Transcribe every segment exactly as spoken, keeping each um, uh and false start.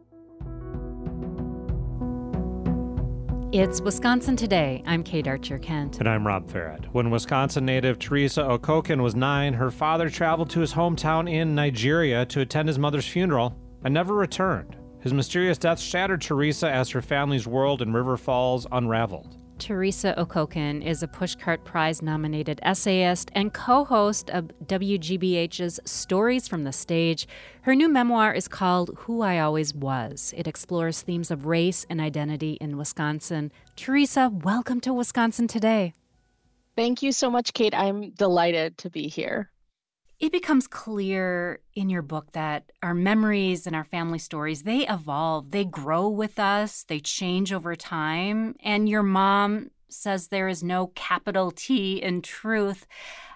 It's Wisconsin Today. I'm Kate Archer-Kent. And I'm Rob Farrett. When Wisconsin native Teresa Okokin was nine, her father traveled to his hometown in Nigeria to attend his mother's funeral and never returned. His mysterious death shattered Teresa as her family's world in River Falls unraveled. Teresa Okokin is a Pushcart Prize-nominated essayist and co-host of W G B H's Stories from the Stage. Her new memoir is called Who I Always Was. It explores themes of race and identity in Wisconsin. Teresa, welcome to Wisconsin Today. Thank you so much, Kate. I'm delighted to be here. It becomes clear in your book that our memories and our family stories, they evolve, they grow with us, they change over time. And your mom says there is no capital T in truth.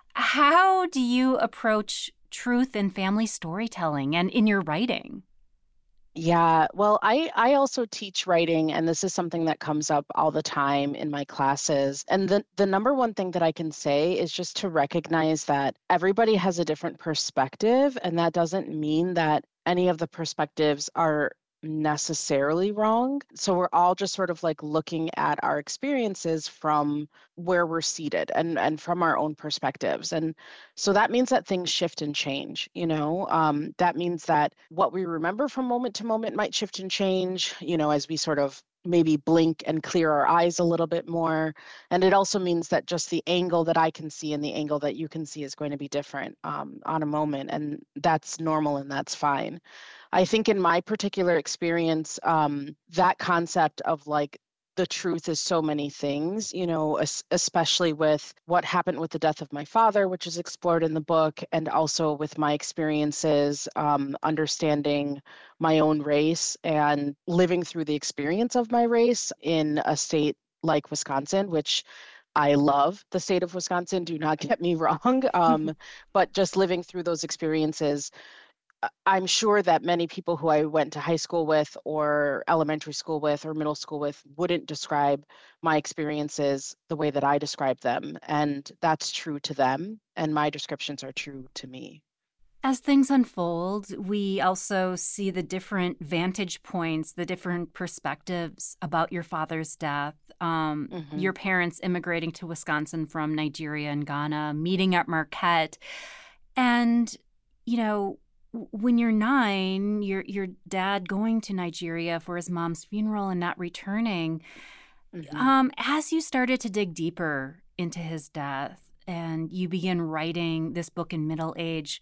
How do you approach truth in family storytelling and in your writing? Yeah, well, I, I also teach writing, and this is something that comes up all the time in my classes. And the, the number one thing that I can say is just to recognize that everybody has a different perspective, and that doesn't mean that any of the perspectives are necessarily wrong. So we're all just sort of like looking at our experiences from where we're seated and and from our own perspectives. And so that means that things shift and change, you know. Um, that means that what we remember from moment to moment might shift and change, you know, as we sort of maybe blink and clear our eyes a little bit more. And it also means that just the angle that I can see and the angle that you can see is going to be different um, on a moment. And that's normal and that's fine. I think in my particular experience, um, that concept of like the truth is so many things, you know, es- especially with what happened with the death of my father, which is explored in the book, and also with my experiences, um, understanding my own race and living through the experience of my race in a state like Wisconsin, which I love the state of Wisconsin, do not get me wrong, um, but just living through those experiences, I'm sure that many people who I went to high school with or elementary school with or middle school with wouldn't describe my experiences the way that I describe them. And that's true to them. And my descriptions are true to me. As things unfold, we also see the different vantage points, the different perspectives about your father's death. Um, mm-hmm. Your parents immigrating to Wisconsin from Nigeria and Ghana, meeting at Marquette. And, you know, when you're nine, your your dad going to Nigeria for his mom's funeral and not returning. Mm-hmm. Um, as you started to dig deeper into his death and you begin writing this book in middle age,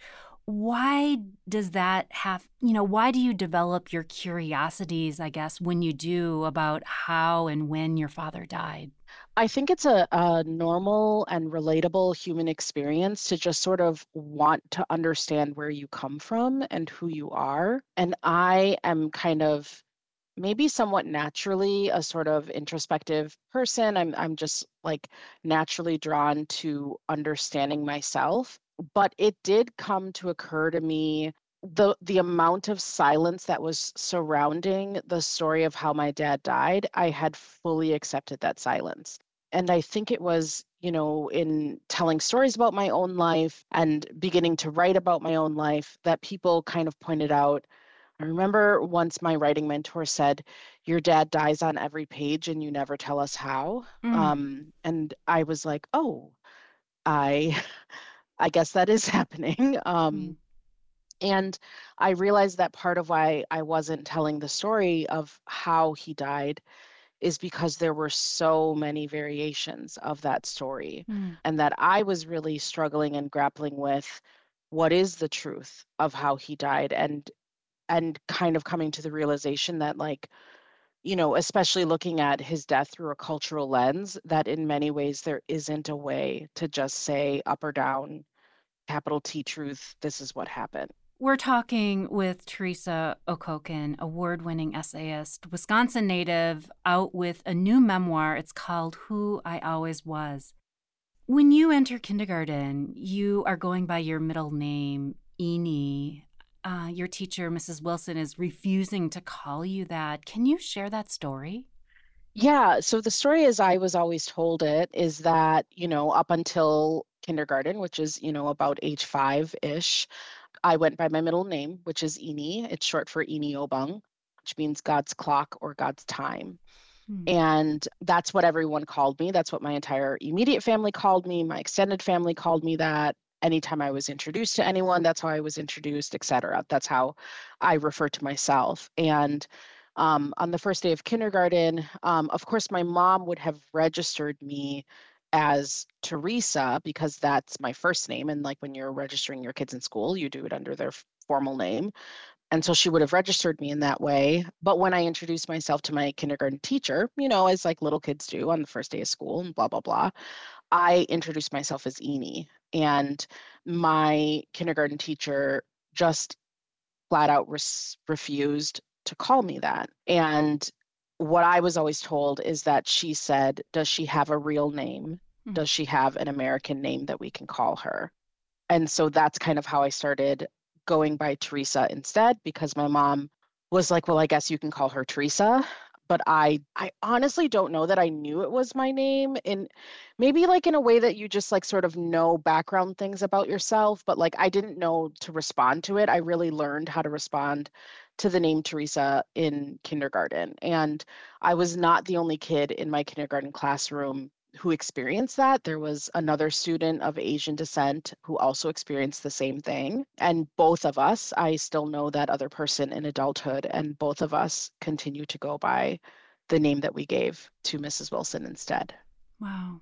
why does that have, you know, why do you develop your curiosities, I guess, when you do about how and when your father died? I think it's a, a normal and relatable human experience to just sort of want to understand where you come from and who you are. And I am kind of maybe somewhat naturally a sort of introspective person. I'm I'm just like naturally drawn to understanding myself. But it did come to occur to me the the amount of silence that was surrounding the story of how my dad died. I had fully accepted that silence. And I think it was, you know, in telling stories about my own life and beginning to write about my own life that people kind of pointed out. I remember once my writing mentor said, "Your dad dies on every page and you never tell us how." Mm. Um, and I was like, oh, I, I guess that is happening. Um, mm. And I realized that part of why I wasn't telling the story of how he died is because there were so many variations of that story, mm. and that I was really struggling and grappling with what is the truth of how he died, and and kind of coming to the realization that, like, you know, especially looking at his death through a cultural lens, that in many ways there isn't a way to just say up or down, capital T truth, this is what happened. We're talking with Teresa Okokin, award-winning essayist, Wisconsin native, out with a new memoir. It's called Who I Always Was. When you enter kindergarten, you are going by your middle name, Eni. Uh, your teacher, Missus Wilson, is refusing to call you that. Can you share that story? Yeah, so the story as I was always told it is that, you know, up until kindergarten, which is, you know, about age five-ish, I went by my middle name, which is Eni. It's short for Eni Obung. which means God's clock or God's time. Hmm. And that's what everyone called me. That's what my entire immediate family called me. My extended family called me that. Anytime I was introduced to anyone, that's how I was introduced, et cetera. That's how I refer to myself. And um, on the first day of kindergarten, um, of course, my mom would have registered me as Teresa because that's my first name. And like when you're registering your kids in school, you do it under their formal name. And so she would have registered me in that way. But when I introduced myself to my kindergarten teacher, you know, as like little kids do on the first day of school and blah, blah, blah, I introduced myself as Eni. And my kindergarten teacher just flat out res- refused to call me that. And what I was always told is that she said, does she have a real name? Mhm. Does she have an American name that we can call her? And so that's kind of how I started going by Teresa instead, because my mom was like, well, I guess you can call her Teresa. But I I honestly don't know that I knew it was my name. And maybe like in a way that you just like sort of know background things about yourself, but like I didn't know to respond to it. I really learned how to respond to the name Teresa in kindergarten. And I was not the only kid in my kindergarten classroom who experienced that. There was another student of Asian descent who also experienced the same thing. And both of us, I still know that other person in adulthood, and both of us continue to go by the name that we gave to Missus Wilson instead. Wow.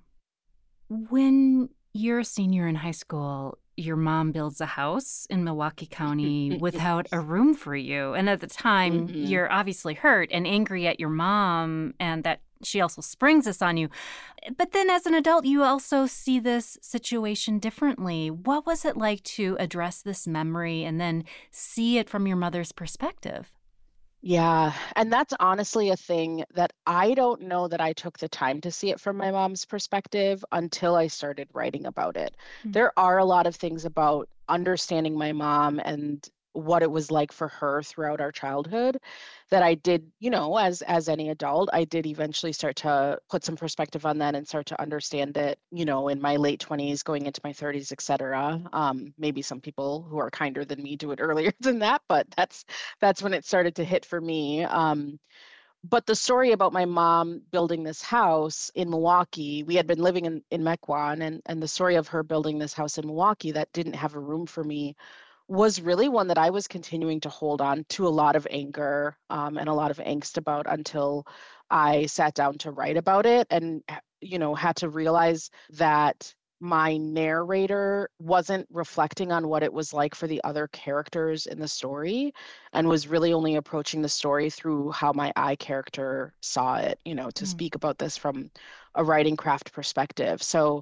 When you're a senior in high school, your mom builds a house in Milwaukee County without a room for you. And at the time, Mm-hmm. you're obviously hurt and angry at your mom and that she also springs this on you. But then as an adult, you also see this situation differently. What was it like to address this memory and then see it from your mother's perspective? Yeah, and that's honestly a thing that I don't know that I took the time to see it from my mom's perspective until I started writing about it. Mm. There are a lot of things about understanding my mom and what it was like for her throughout our childhood that I did, you know, as as any adult, I did eventually start to put some perspective on that and start to understand it, you know, in my late twenties, going into my thirties, et cetera. Um, maybe some people who are kinder than me do it earlier than that, but that's that's when it started to hit for me. Um, but the story about my mom building this house in Milwaukee, we had been living in, in Mequon, and, and the story of her building this house in Milwaukee that didn't have a room for me was really one that I was continuing to hold on to a lot of anger um, and a lot of angst about until I sat down to write about it and, you know, had to realize that my narrator wasn't reflecting on what it was like for the other characters in the story and was really only approaching the story through how my I character saw it, you know, to Mm. speak about this from a writing craft perspective. So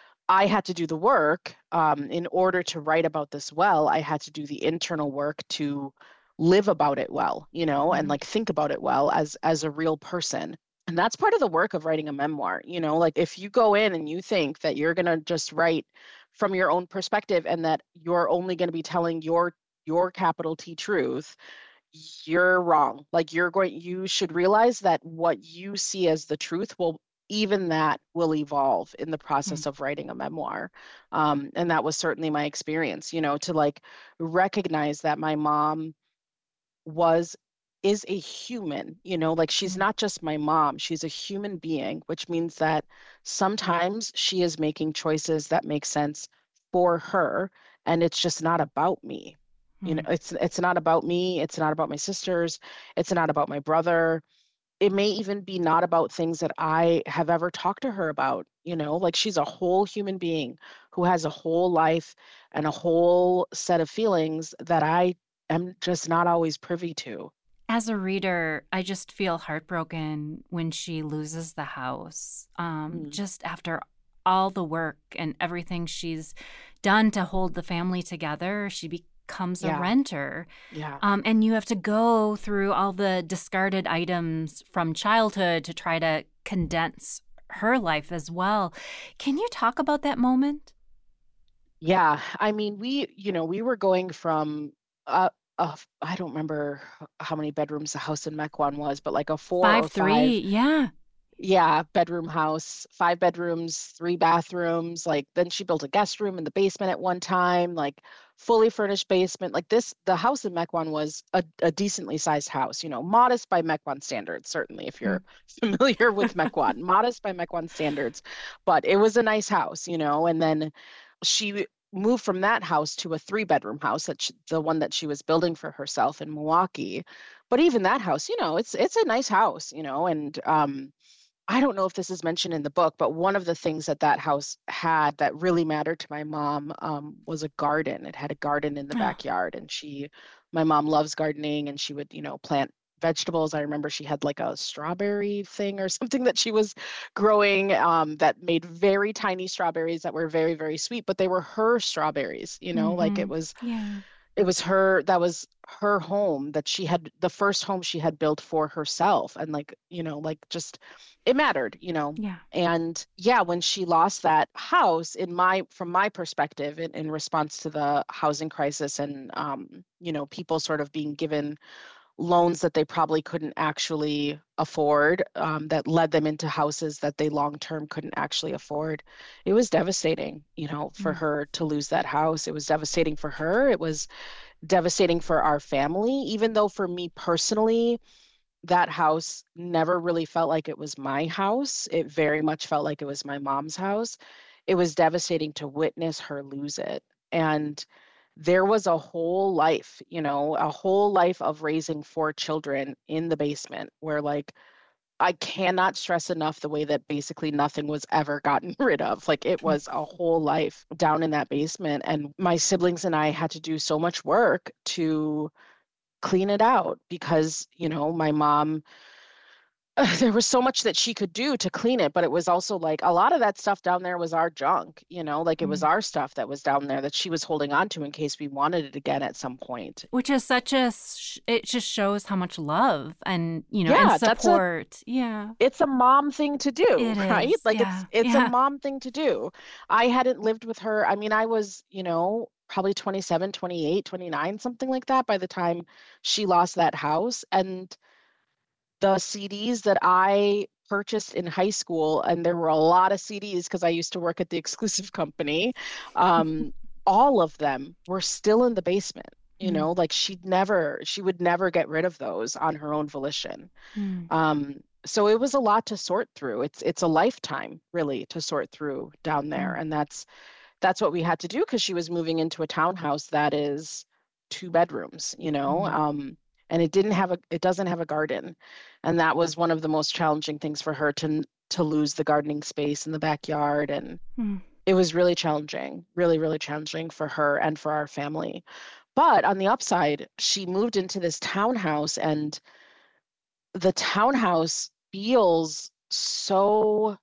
I had to do the work um, in order to write about this well. I had to do the internal work to live about it well, you know, and Mhm. like think about it well as as a real person. And that's part of the work of writing a memoir, you know, like if you go in and you think that you're going to just write from your own perspective and that you're only going to be telling your your capital T truth, you're wrong. Like you're going, you should realize that what you see as the truth will, even that will evolve in the Mm. process of writing a memoir. Um, and that was certainly my experience, you know, to like recognize that my mom was, is a human, you know, like she's Mm. not just my mom, she's a human being, which means that sometimes she is making choices that make sense for her. And it's just not about me. You know, Mm. it's it's not about me, it's not about my sisters, it's not about my brother. It may even be not about things that I have ever talked to her about, you know, like she's a whole human being who has a whole life and a whole set of feelings that I am just not always privy to. As a reader, I just feel heartbroken when she loses the house. Um, Mm, just after all the work and everything she's done to hold the family together, she becomes a yeah, renter. yeah. Um, and you have to go through all the discarded items from childhood to try to condense her life as well. Can you talk about that moment? Yeah, I mean, we, you know, we were going from uh, a, f- I don't remember h- how many bedrooms the house in Mequon was, but like a four or five three, five. yeah. Yeah, bedroom house, five bedrooms, three bathrooms. Like then she built a guest room in the basement at one time, like fully furnished basement. Like this, the house in Mequon was a, a decently sized house, you know, modest by Mequon standards, certainly if Hmm. you're familiar with Mequon, modest by Mequon standards, but it was a nice house, you know, and then she moved from that house to a three bedroom house that she, the one that she was building for herself in Milwaukee. But even that house, you know, it's it's a nice house, you know, and um I don't know if this is mentioned in the book, but one of the things that that house had that really mattered to my mom um, was a garden. It had a garden in the Oh, backyard, and she, my mom loves gardening, and she would, you know, plant vegetables. I remember she had like a strawberry thing or something that she was growing um, that made very tiny strawberries that were very, very sweet, but they were her strawberries, you know, like it mm-hmm. was Yeah. it was her that was her home that she had the first home she had built for herself and like you know like just it mattered you know Yeah. and yeah when she lost that house in my from my perspective in, in response to the housing crisis and um you know people sort of being given loans that they probably couldn't actually afford um, that led them into houses that they long term couldn't actually afford. It was devastating, you know, for Mm. her to lose that house. It was devastating for her. It was devastating for our family, even though for me personally, that house never really felt like it was my house. It very much felt like it was my mom's house. It was devastating to witness her lose it. And there was a whole life, you know, a whole life of raising four children in the basement where, like, I cannot stress enough the way that basically nothing was ever gotten rid of. Like, it was a whole life down in that basement. And my siblings and I had to do so much work to clean it out because, you know, my mom there was so much that she could do to clean it, but it was also like a lot of that stuff down there was our junk, you know, like it was Mm. our stuff that was down there that she was holding on to in case we wanted it again at some point. Which is such a, sh- it just shows how much love and, you know, and Yeah, that's a support. Yeah, it's a mom thing to do, it right? is. Like Yeah. it's it's a Yeah. mom thing to do. I hadn't lived with her. I mean, I was, you know, probably twenty-seven, twenty-eight, twenty-nine, something like that by the time she lost that house. And the C Ds that I purchased in high school, and there were a lot of C Ds because I used to work at the exclusive company, um, all of them were still in the basement. You Mm. know, like she'd never, she would never get rid of those on her own volition. Mm. Um, so it was a lot to sort through. It's it's a lifetime really to sort through down there, Mm. and that's that's what we had to do because she was moving into a townhouse that is two bedrooms, you know, Mm. um, and it didn't have a it doesn't have a garden, and that was one of the most challenging things for her to to lose the gardening space in the backyard, and Mm. it was really challenging, really really challenging for her and for our family. But on the upside, she moved into this townhouse, and the townhouse feels so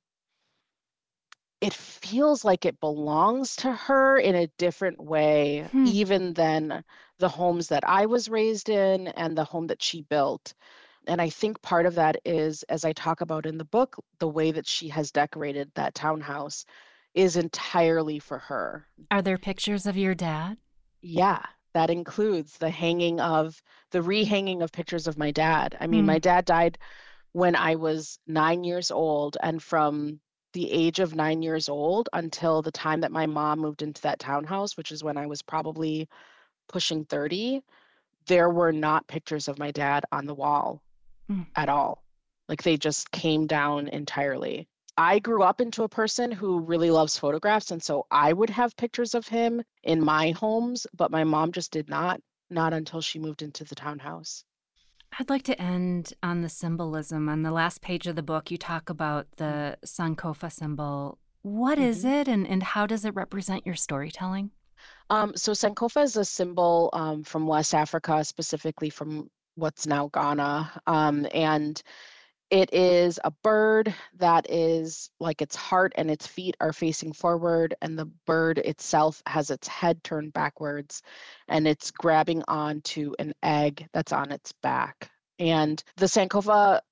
it feels like it belongs to her in a different way, Hmm. even than the homes that I was raised in and the home that she built. And I think part of that is, as I talk about in the book, the way that she has decorated that townhouse is entirely for her. Are there pictures of your dad? Yeah, that includes the hanging of the rehanging of pictures of my dad. I mean, my Mm. dad died when I was nine years old. And from the age of nine years old until the time that my mom moved into that townhouse, which is when I was probably pushing thirty, there were not pictures of my dad on the wall Mm. at all. Like they just came down entirely. I grew up into a person who really loves photographs. And so I would have pictures of him in my homes, but my mom just did not, not until she moved into the townhouse. I'd like to end on the symbolism. On the last page of the book, you talk about the Sankofa symbol. What is Mm-hmm. it, and, and how does it represent your storytelling? Um, so Sankofa is a symbol um, from West Africa, specifically from what's now Ghana. Um, and it is a bird that is like its heart and its feet are facing forward, and the bird itself has its head turned backwards, and it's grabbing onto an egg that's on its back. And the Sankofa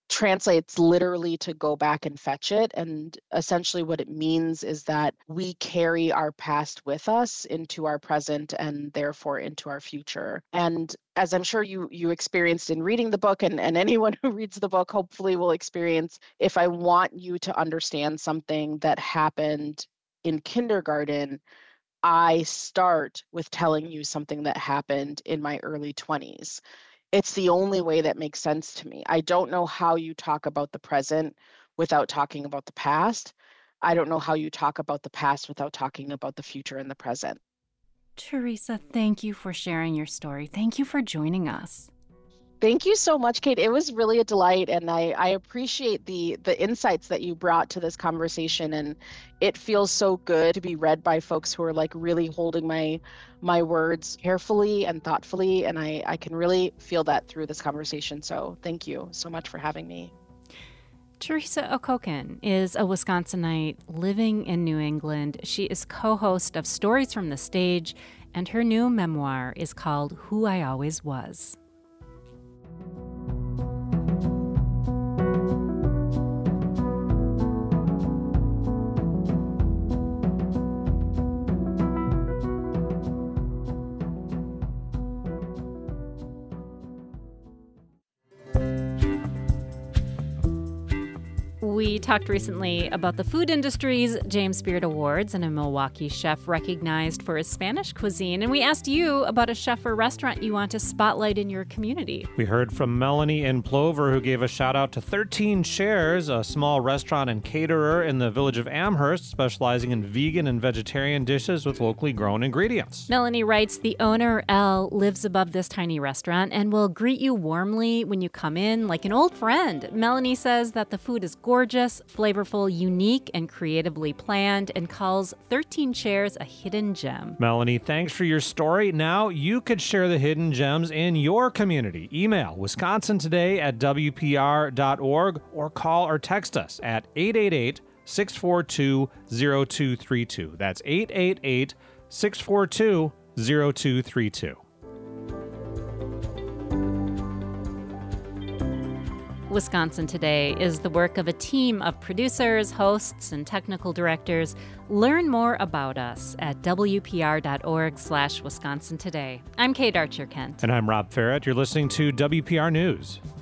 translates literally to go back and fetch it. And essentially what it means is that we carry our past with us into our present and therefore into our future. And as I'm sure you you experienced in reading the book, and, and anyone who reads the book hopefully will experience, if I want you to understand something that happened in kindergarten, I start with telling you something that happened in my early twenties. It's the only way that makes sense to me. I don't know how you talk about the present without talking about the past. I don't know how you talk about the past without talking about the future and the present. Teresa, thank you for sharing your story. Thank you for joining us. Thank you so much, Kate. It was really a delight, and I, I appreciate the the insights that you brought to this conversation. And it feels so good to be read by folks who are like really holding my my words carefully and thoughtfully. And I, I can really feel that through this conversation. So thank you so much for having me. Teresa Okokin is a Wisconsinite living in New England. She is co-host of Stories from the Stage, and her new memoir is called Who I Always Was. We talked recently about the food industry's James Beard Awards and a Milwaukee chef recognized for his Spanish cuisine. And we asked you about a chef or restaurant you want to spotlight in your community. We heard from Melanie in Plover, who gave a shout out to thirteen Chairs, a small restaurant and caterer in the village of Amherst, specializing in vegan and vegetarian dishes with locally grown ingredients. Melanie writes, the owner, Elle, lives above this tiny restaurant and will greet you warmly when you come in like an old friend. Melanie says that the food is gorgeous. Gorgeous, flavorful, unique, and creatively planned, and calls thirteen Chairs a hidden gem. Melanie, thanks for your story. Now you could share the hidden gems in your community. Email Wisconsin Today at W P R dot org or call or text us at eight eight eight, six four two, zero two three two. That's eight eight eight, six four two, zero two three two. Wisconsin Today is the work of a team of producers, hosts, and technical directors. Learn more about us at W P R dot org slash Wisconsin Today. I'm Kate Archer-Kent. And I'm Rob Ferrett. You're listening to W P R News.